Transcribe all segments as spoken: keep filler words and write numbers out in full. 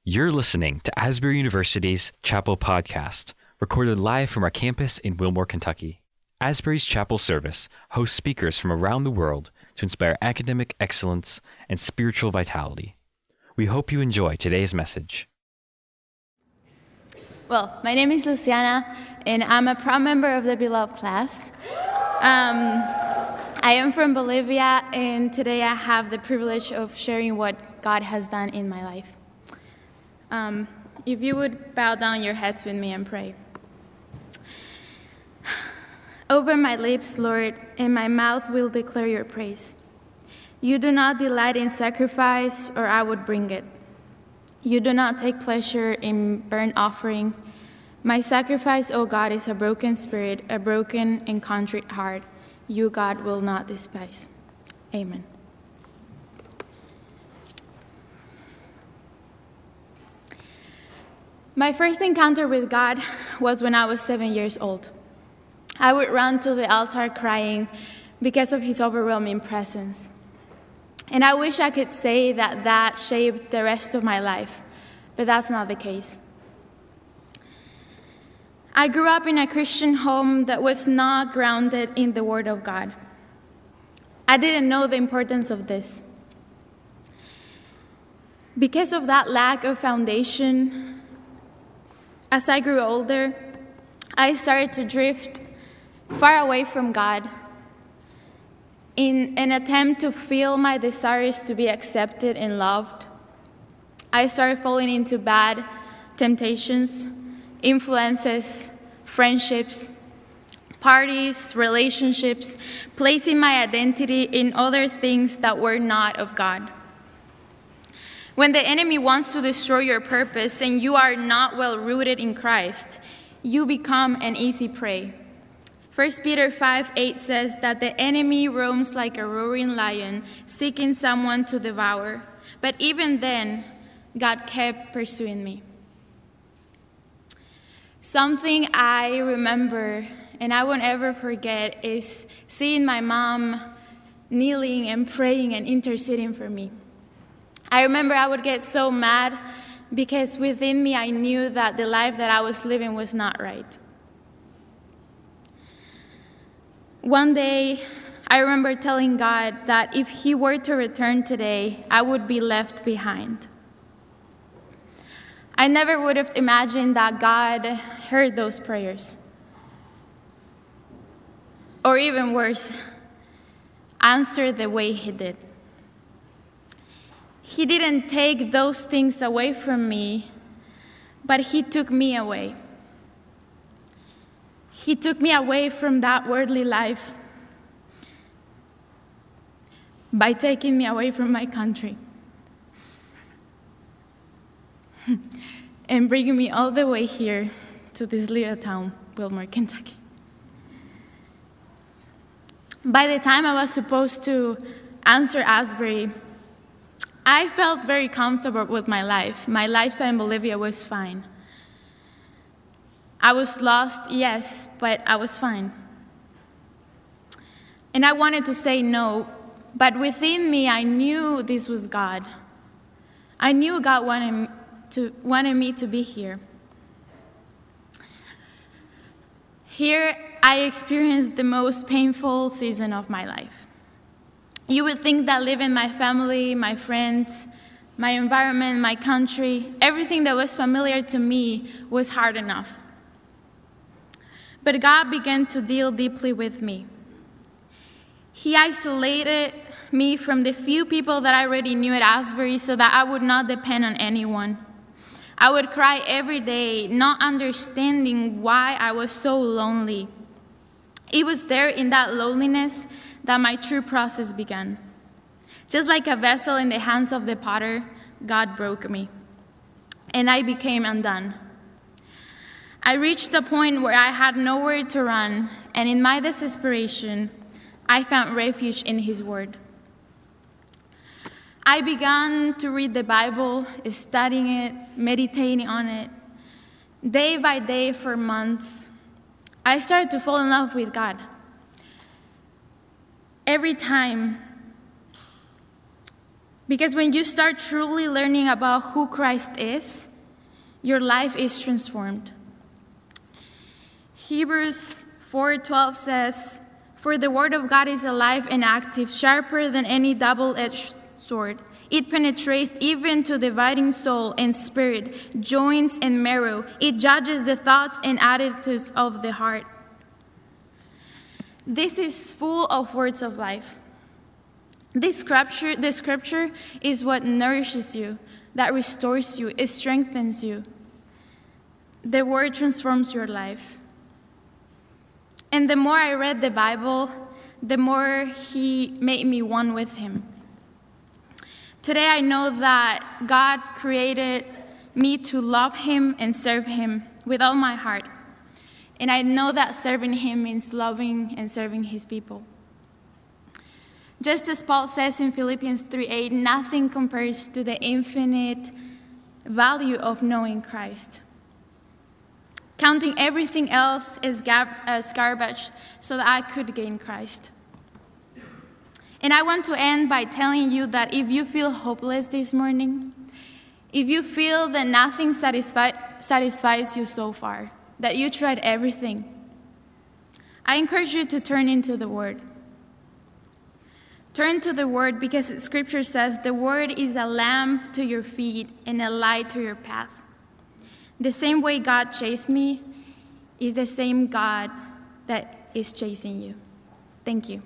You're listening to Asbury University's Chapel Podcast, recorded live from our campus in Wilmore, Kentucky. Asbury's Chapel Service hosts speakers from around the world to inspire academic excellence and spiritual vitality. We hope you enjoy today's message. Well, my name is Luciana, and I'm a proud member of the Beloved class. Um, I am from Bolivia, and today I have the privilege of sharing what God has done in my life. Um, if you would bow down your heads with me and pray. Open my lips, Lord, and my mouth will declare your praise. You do not delight in sacrifice, or I would bring it. You do not take pleasure in burnt offering. My sacrifice, O God, is a broken spirit, a broken and contrite heart. You, God, will not despise. Amen. My first encounter with God was when I was seven years old. I would run to the altar crying because of his overwhelming presence. And I wish I could say that that shaped the rest of my life, but that's not the case. I grew up in a Christian home that was not grounded in the Word of God. I didn't know the importance of this. Because of that lack of foundation, as I grew older, I started to drift far away from God in an attempt to feel my desires to be accepted and loved. I started falling into bad temptations, influences, friendships, parties, relationships, placing my identity in other things that were not of God. When the enemy wants to destroy your purpose and you are not well rooted in Christ, you become an easy prey. First Peter five eight says that the enemy roams like a roaring lion, seeking someone to devour. But even then, God kept pursuing me. Something I remember and I won't ever forget is seeing my mom kneeling and praying and interceding for me. I remember I would get so mad because within me I knew that the life that I was living was not right. One day, I remember telling God that if he were to return today, I would be left behind. I never would have imagined that God heard those prayers. Or even worse, answered the way he did. He didn't take those things away from me, but he took me away. He took me away from that worldly life by taking me away from my country and bringing me all the way here to this little town, Wilmore, Kentucky. By the time I was supposed to answer Asbury, I felt very comfortable with my life. My lifestyle in Bolivia was fine. I was lost, yes, but I was fine. And I wanted to say no, but within me, I knew this was God. I knew God wanted, to, wanted me to be here. Here, I experienced the most painful season of my life. You would think that living my family, my friends, my environment, my country, everything that was familiar to me was hard enough. But God began to deal deeply with me. He isolated me from the few people that I already knew at Asbury so that I would not depend on anyone. I would cry every day, not understanding why I was so lonely. It was there in that loneliness that my true process began. Just like a vessel in the hands of the potter, God broke me, and I became undone. I reached a point where I had nowhere to run, and in my desperation, I found refuge in his word. I began to read the Bible, studying it, meditating on it. Day by day for months, I started to fall in love with God. Every time Because when you start truly learning about who Christ is, your life is transformed. Hebrews four twelve says, "For the word of God is alive and active, sharper than any double-edged sword. It penetrates even to dividing soul and spirit, joints and marrow. It judges the thoughts and attitudes of the heart." This is full of words of life. This scripture, this scripture is what nourishes you, that restores you, it strengthens you. The word transforms your life. And the more I read the Bible, the more he made me one with him. Today I know that God created me to love him and serve him with all my heart. And I know that serving him means loving and serving his people. Just as Paul says in Philippians three eight, nothing compares to the infinite value of knowing Christ. Counting everything else as, gar- as garbage so that I could gain Christ. And I want to end by telling you that if you feel hopeless this morning, if you feel that nothing satisfi- satisfies you so far, that you tried everything, I encourage you to turn into the Word. Turn to the Word because Scripture says the Word is a lamp to your feet and a light to your path. The same way God chased me is the same God that is chasing you. Thank you.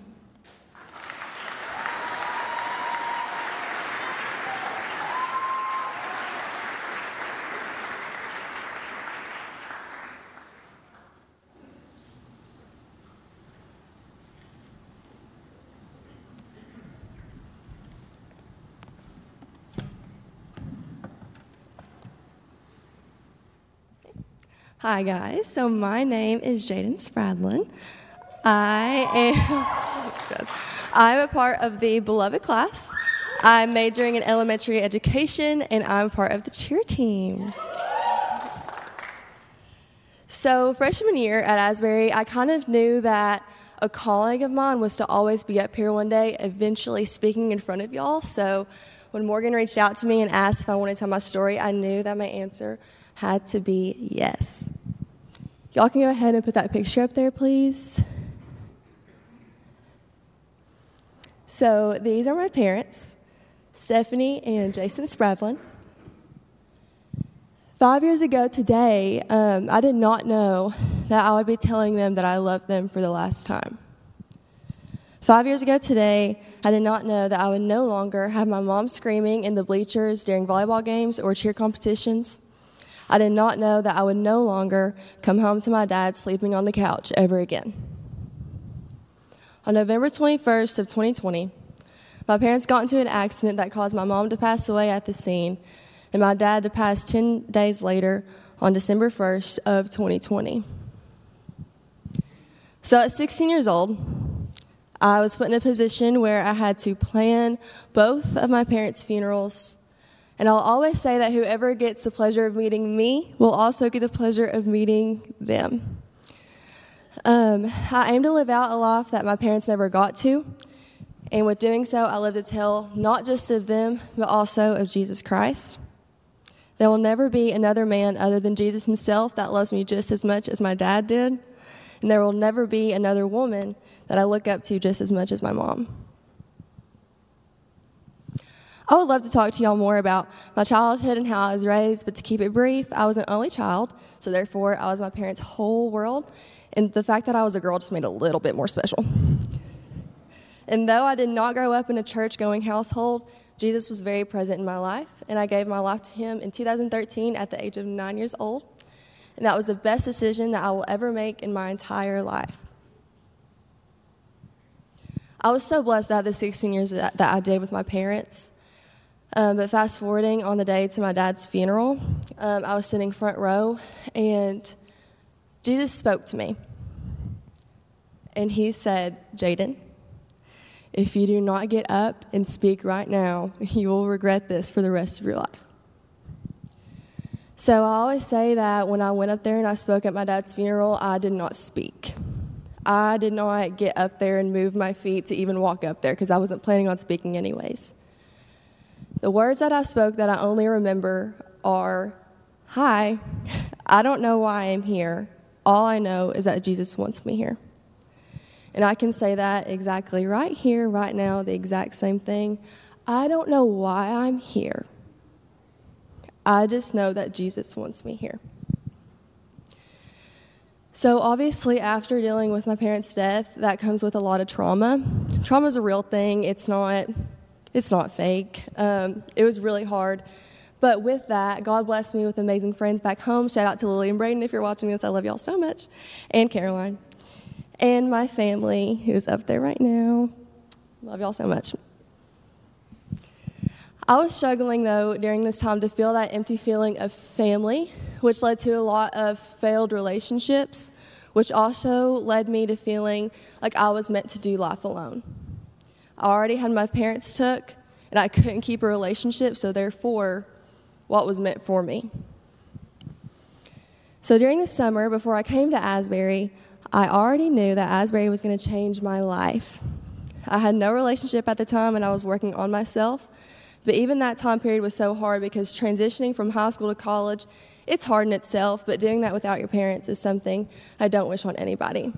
Hi guys, so my name is Jaden Spradlin. I am I'm a part of the Beloved class. I'm majoring in elementary education and I'm part of the cheer team. So freshman year at Asbury, I kind of knew that a calling of mine was to always be up here one day, eventually speaking in front of y'all. So when Morgan reached out to me and asked if I wanted to tell my story, I knew that my answer had to be yes. Y'all can go ahead and put that picture up there, please. So these are my parents, Stephanie and Jason Spradlin. Five years ago today, um, I did not know that I would be telling them that I loved them for the last time. Five years ago today, I did not know that I would no longer have my mom screaming in the bleachers during volleyball games or cheer competitions. I did not know that I would no longer come home to my dad sleeping on the couch ever again. On November twenty-first of twenty twenty, my parents got into an accident that caused my mom to pass away at the scene and my dad to pass ten days later on December first of twenty twenty. So at sixteen years old, I was put in a position where I had to plan both of my parents' funerals. And I'll always say that whoever gets the pleasure of meeting me will also get the pleasure of meeting them. Um, I aim to live out a life that my parents never got to. And with doing so, I live to tell not just of them, but also of Jesus Christ. There will never be another man other than Jesus himself that loves me just as much as my dad did. And there will never be another woman that I look up to just as much as my mom. I would love to talk to y'all more about my childhood and how I was raised, but to keep it brief, I was an only child, so therefore I was my parents' whole world, and the fact that I was a girl just made it a little bit more special. And though I did not grow up in a church-going household, Jesus was very present in my life, and I gave my life to him in two thousand thirteen at the age of nine years old, and that was the best decision that I will ever make in my entire life. I was so blessed to have the sixteen years that, that I did with my parents. Um, but fast forwarding on the day to my dad's funeral, um, I was sitting front row, and Jesus spoke to me. And he said, "Jaden, if you do not get up and speak right now, you will regret this for the rest of your life." So I always say that when I went up there and I spoke at my dad's funeral, I did not speak. I did not get up there and move my feet to even walk up there because I wasn't planning on speaking anyways. The words that I spoke that I only remember are, "Hi, I don't know why I'm here. All I know is that Jesus wants me here." And I can say that exactly right here, right now, the exact same thing. I don't know why I'm here. I just know that Jesus wants me here. So obviously, after dealing with my parents' death, that comes with a lot of trauma. Trauma is a real thing. It's not, it's not fake. Um, it was really hard. But with that, God blessed me with amazing friends back home. Shout out to Lily and Braden if you're watching this. I love y'all so much. And Caroline. And my family, who's up there right now. Love y'all so much. I was struggling, though, during this time to feel that empty feeling of family, which led to a lot of failed relationships, which also led me to feeling like I was meant to do life alone. I already had my parents took, and I couldn't keep a relationship, so therefore, what was meant for me? So during the summer, before I came to Asbury, I already knew that Asbury was going to change my life. I had no relationship at the time, and I was working on myself. But even that time period was so hard because transitioning from high school to college, it's hard in itself, but doing that without your parents is something I don't wish on anybody.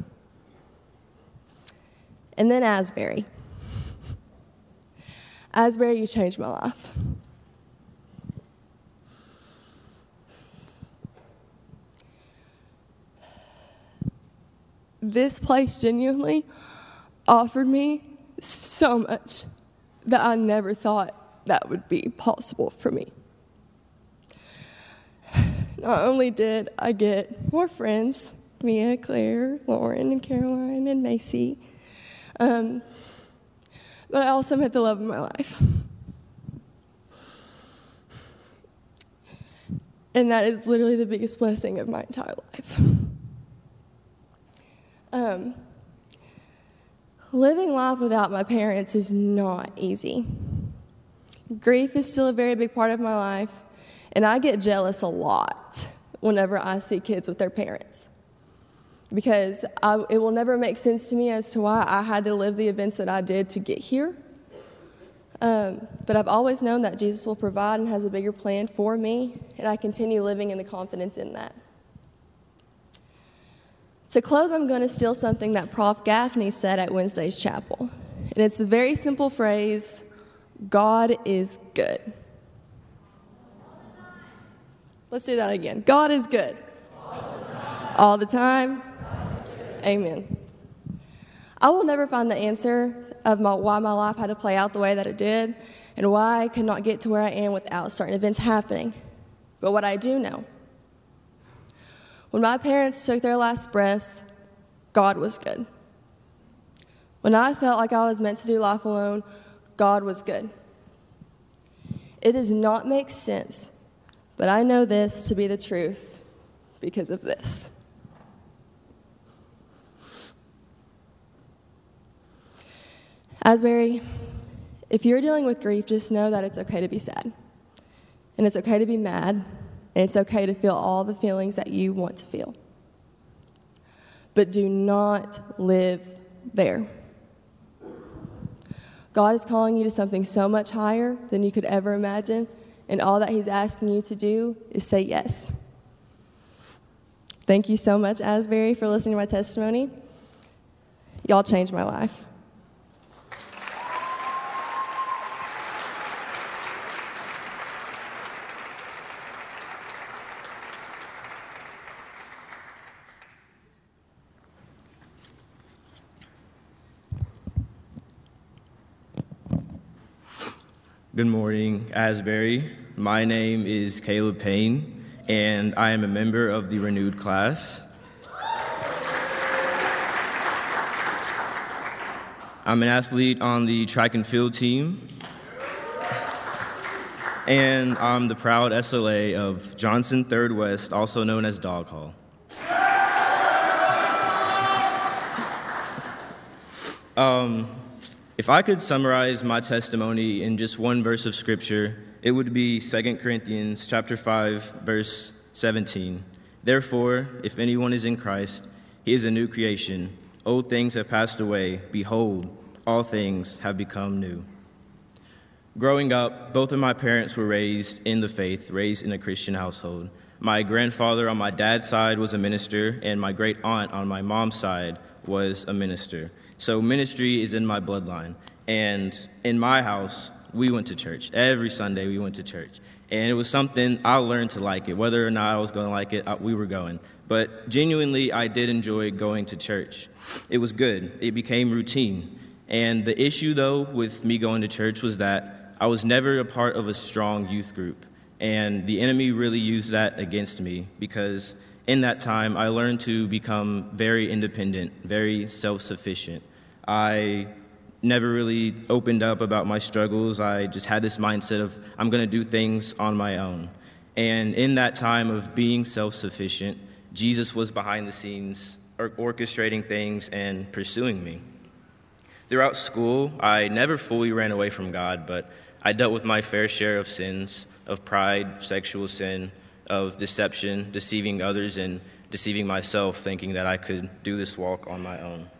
And then Asbury. Asbury, you changed my life. This place genuinely offered me so much that I never thought that would be possible for me. Not only did I get more friends, Mia, Claire, Lauren, and Caroline, and Macy, um, but I also met the love of my life. And that is literally the biggest blessing of my entire life. Um, living life without my parents is not easy. Grief is still a very big part of my life, and I get jealous a lot whenever I see kids with their parents because I, it will never make sense to me as to why I had to live the events that I did to get here. Um, but I've always known that Jesus will provide and has a bigger plan for me, and I continue living in the confidence in that. To close, I'm going to steal something that Professor Gaffney said at Wednesday's chapel, and it's the very simple phrase, God is good. Let's do that again. God is good. All the time. Amen. I will never find the answer of my, why my life had to play out the way that it did and why I could not get to where I am without certain events happening. But what I do know, when my parents took their last breaths, God was good. When I felt like I was meant to do life alone, God was good. It does not make sense, but I know this to be the truth because of this. Asbury, if you're dealing with grief, just know that it's okay to be sad, and it's okay to be mad, and it's okay to feel all the feelings that you want to feel. But do not live there. God is calling you to something so much higher than you could ever imagine, and all that he's asking you to do is say yes. Thank you so much, Asbury, for listening to my testimony. Y'all changed my life. Good morning, Asbury. My name is Caleb Payne, and I am a member of the Renewed class. I'm an athlete on the track and field team, and I'm the proud S L A of Johnson Third West, also known as Dog Hall. Um, if I could summarize my testimony in just one verse of Scripture, it would be Second Corinthians chapter five, verse seventeen. Therefore, if anyone is in Christ, he is a new creation. Old things have passed away. Behold, all things have become new. Growing up, both of my parents were raised in the faith, raised in a Christian household. My grandfather on my dad's side was a minister, and my great aunt on my mom's side was a minister. So ministry is in my bloodline. And in my house, we went to church. Every Sunday we went to church. And it was something I learned to like it. Whether or not I was going to like it, we were going. But genuinely, I did enjoy going to church. It was good. It became routine. And the issue, though, with me going to church was that I was never a part of a strong youth group. And the enemy really used that against me because in that time, I learned to become very independent, very self-sufficient. I never really opened up about my struggles. I just had this mindset of I'm going to do things on my own. And in that time of being self-sufficient, Jesus was behind the scenes, or orchestrating things and pursuing me. Throughout school, I never fully ran away from God, but I dealt with my fair share of sins, of pride, sexual sin, of deception, deceiving others, and deceiving myself, thinking that I could do this walk on my own.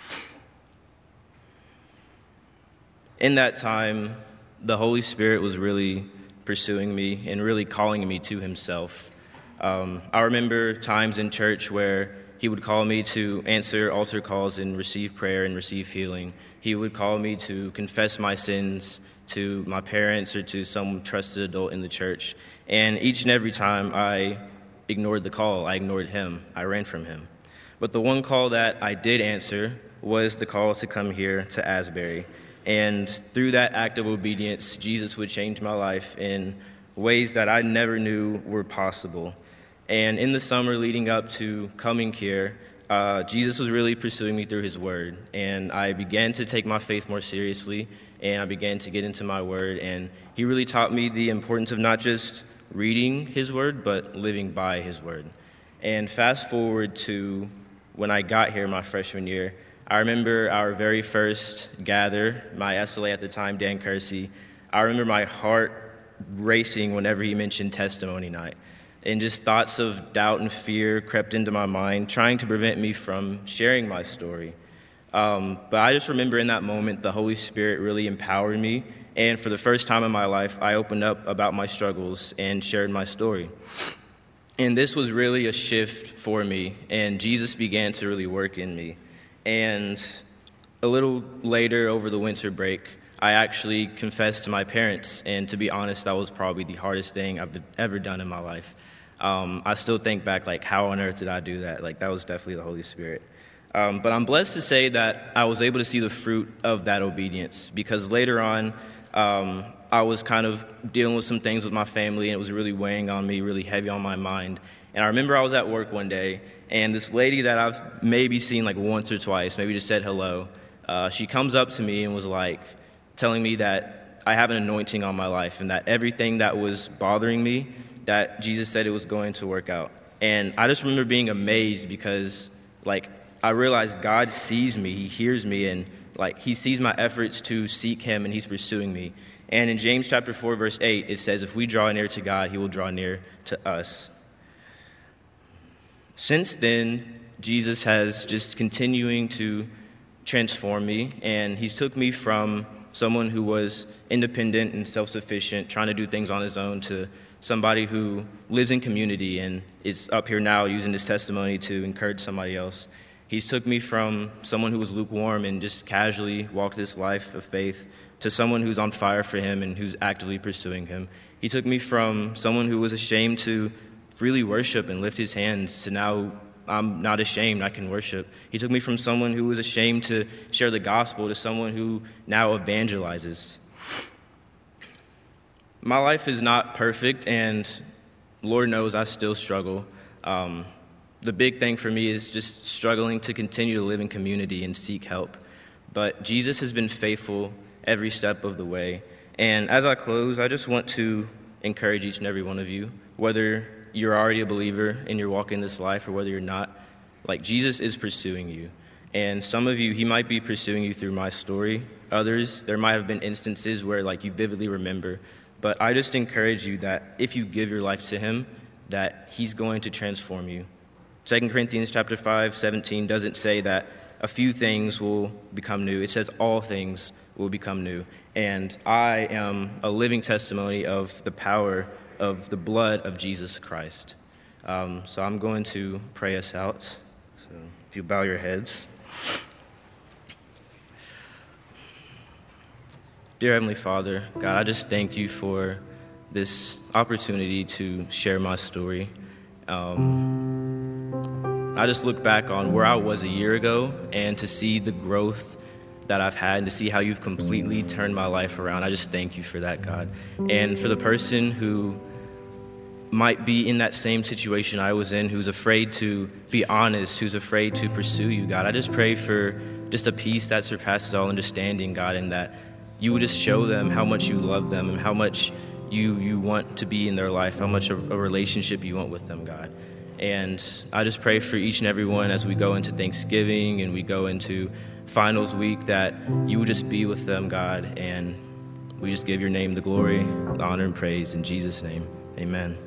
In that time, the Holy Spirit was really pursuing me and really calling me to himself. Um, I remember times in church where he would call me to answer altar calls and receive prayer and receive healing. He would call me to confess my sins to my parents or to some trusted adult in the church. And each and every time I ignored the call, I ignored him, I ran from him. But the one call that I did answer was the call to come here to Asbury. And through that act of obedience, Jesus would change my life in ways that I never knew were possible. And in the summer leading up to coming here, uh, Jesus was really pursuing me through his word. And I began to take my faith more seriously, and I began to get into my word. And he really taught me the importance of not just reading his word, but living by his word. And fast forward to when I got here my freshman year, I remember our very first gather, my S L A at the time, Dan Kersey. I remember my heart racing whenever he mentioned testimony night. And just thoughts of doubt and fear crept into my mind, trying to prevent me from sharing my story. Um, but I just remember in that moment, the Holy Spirit really empowered me. And for the first time in my life, I opened up about my struggles and shared my story. And this was really a shift for me, and Jesus began to really work in me. And a little later, over the winter break, I actually confessed to my parents, and to be honest, that was probably the hardest thing I've ever done in my life. Um, I still think back, like, how on earth did I do that? Like, that was definitely the Holy Spirit. Um, but I'm blessed to say that I was able to see the fruit of that obedience, because later on, um, I was kind of dealing with some things with my family, and it was really weighing on me, really heavy on my mind. And I remember I was at work one day, and this lady that I've maybe seen like once or twice, maybe just said hello, uh, she comes up to me and was like telling me that I have an anointing on my life and that everything that was bothering me, that Jesus said it was going to work out. And I just remember being amazed because like I realized God sees me, he hears me, and like he sees my efforts to seek him, and he's pursuing me. And in James chapter four, verse eight, it says, if we draw near to God, he will draw near to us. Since then, Jesus has just continuing to transform me, and he's took me from someone who was independent and self-sufficient, trying to do things on his own, to somebody who lives in community and is up here now using this testimony to encourage somebody else. He's took me from someone who was lukewarm and just casually walked this life of faith to someone who's on fire for him and who's actively pursuing him. He took me from someone who was ashamed to freely worship and lift his hands to now I'm not ashamed, I can worship. He took me from someone who was ashamed to share the gospel to someone who now evangelizes. My life is not perfect, and Lord knows I still struggle. Um, the big thing for me is just struggling to continue to live in community and seek help. But Jesus has been faithful every step of the way. And as I close, I just want to encourage each and every one of you, whether you're already a believer and you're walking this life or whether you're not, like Jesus is pursuing you. And some of you, he might be pursuing you through my story. Others, there might have been instances where like you vividly remember. But I just encourage you that if you give your life to him, that he's going to transform you. Second Corinthians chapter five, seventeen doesn't say that a few things will become new. It says all things will become new. And I am a living testimony of the power of the blood of Jesus Christ. Um, so I'm going to pray us out. So if you bow your heads. Dear Heavenly Father, God, I just thank you for this opportunity to share my story. Um, I just look back on where I was a year ago and to see the growth that I've had and to see how you've completely turned my life around. I just thank you for that, God. And for the person who might be in that same situation I was in, who's afraid to be honest, who's afraid to pursue you, God, I just pray for just a peace that surpasses all understanding, God, and that you would just show them how much you love them and how much you you want to be in their life, how much of a relationship you want with them, God. And I just pray for each and every one as we go into Thanksgiving and we go into finals week, that you would just be with them, God, and we just give your name the glory, the honor, and praise in Jesus' name. Amen.